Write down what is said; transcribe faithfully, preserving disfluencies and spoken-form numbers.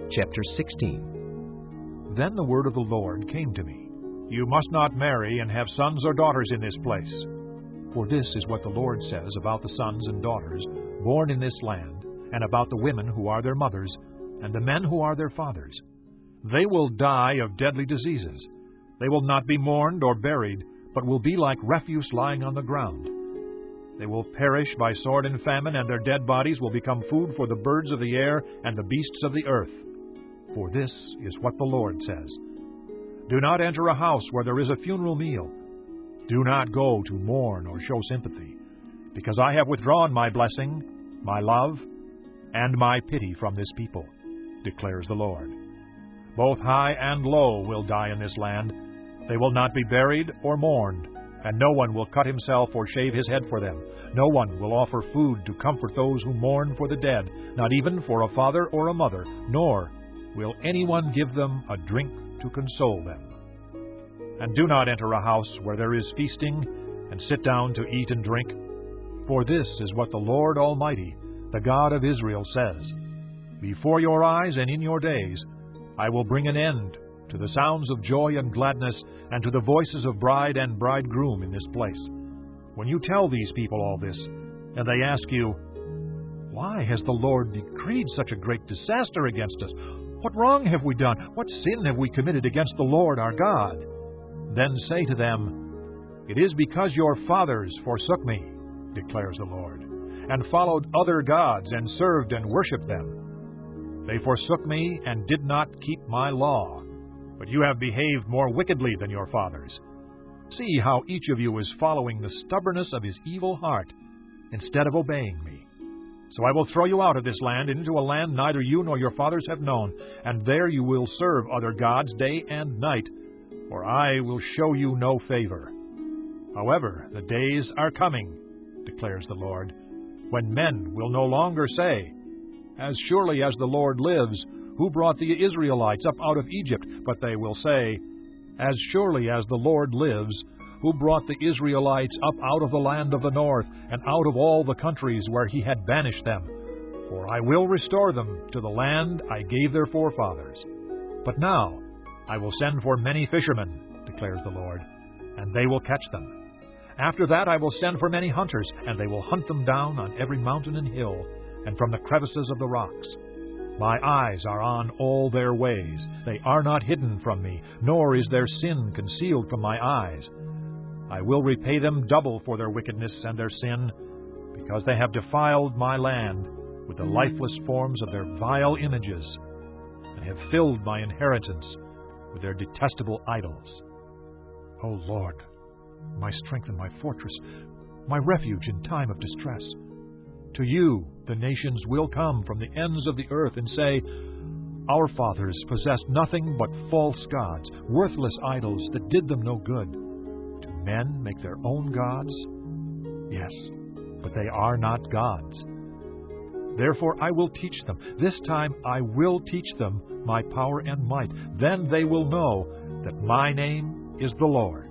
Chapter sixteen. Then the word of the Lord came to me. You must not marry and have sons or daughters in this place. For this is what the Lord says about the sons and daughters born in this land, and about the women who are their mothers, and the men who are their fathers. They will die of deadly diseases. They will not be mourned or buried, but will be like refuse lying on the ground. They will perish by sword and famine, and their dead bodies will become food for the birds of the air and the beasts of the earth. For this is what the Lord says. Do not enter a house where there is a funeral meal. Do not go to mourn or show sympathy, because I have withdrawn my blessing, my love, and my pity from this people, declares the Lord. Both high and low will die in this land. They will not be buried or mourned, and no one will cut himself or shave his head for them. No one will offer food to comfort those who mourn for the dead, not even for a father or a mother, nor will anyone give them a drink to console them. And do not enter a house where there is feasting, and sit down to eat and drink. For this is what the Lord Almighty, the God of Israel, says. Before your eyes and in your days I will bring an end to the sounds of joy and gladness, and to the voices of bride and bridegroom in this place. When you tell these people all this, and they ask you, why has the Lord decreed such a great disaster against us? What wrong have we done? What sin have we committed against the Lord our God? Then say to them, it is because your fathers forsook me, declares the Lord, and followed other gods, and served and worshipped them. They forsook me and did not keep my law. But you have behaved more wickedly than your fathers. See how each of you is following the stubbornness of his evil heart, instead of obeying me. So I will throw you out of this land into a land neither you nor your fathers have known, and there you will serve other gods day and night, for I will show you no favor. However, the days are coming, declares the Lord, when men will no longer say, as surely as the Lord lives, who brought the Israelites up out of Egypt, but they will say, as surely as the Lord lives, who brought the Israelites up out of the land of the north, and out of all the countries where he had banished them. For I will restore them to the land I gave their forefathers. But now I will send for many fishermen, declares the Lord, and they will catch them. After that I will send for many hunters, and they will hunt them down on every mountain and hill, and from the crevices of the rocks. My eyes are on all their ways. They are not hidden from me, nor is their sin concealed from my eyes. I will repay them double for their wickedness and their sin, because they have defiled my land with the lifeless forms of their vile images, and have filled my inheritance with their detestable idols. O Lord, my strength and my fortress, my refuge in time of distress. To you the nations will come from the ends of the earth and say, our fathers possessed nothing but false gods, worthless idols that did them no good. Do men make their own gods? Yes, but they are not gods. Therefore I will teach them. This time I will teach them my power and might. Then they will know that my name is the Lord.